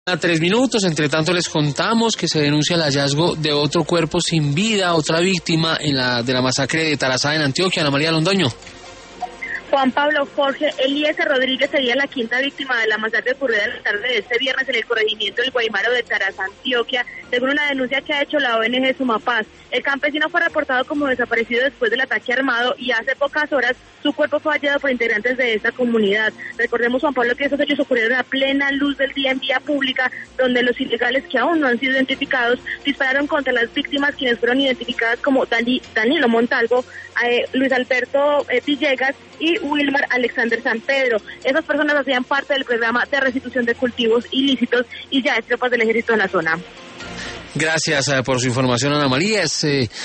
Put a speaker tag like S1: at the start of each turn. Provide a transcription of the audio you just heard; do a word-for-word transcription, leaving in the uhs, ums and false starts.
S1: A tres minutos, entre tanto les contamos que se denuncia el hallazgo de otro cuerpo sin vida, otra víctima en la de la masacre de Tarazá en Antioquia. Ana María Londoño.
S2: Juan Pablo Jorge Eliezer Rodríguez sería la quinta víctima de la masacre ocurrida en la tarde de este viernes en el corregimiento del Guaymaro de Tarazá, Antioquia, según una denuncia que ha hecho la O N G Sumapaz. El campesino fue reportado como desaparecido después del ataque armado y hace pocas horas su cuerpo fue hallado por integrantes de esta comunidad. Recordemos, Juan Pablo, que esos hechos ocurrieron a plena luz del día en vía pública, donde los ilegales que aún no han sido identificados dispararon contra las víctimas, quienes fueron identificadas como Dani, Danilo Montalvo, eh, Luis Alberto eh, Villegas y Wilmar Alexander San Pedro. Esas personas hacían parte del programa de restitución de cultivos ilícitos y ya hay tropas del ejército en la zona.
S1: Gracias eh, por su información, Ana María. Es, eh...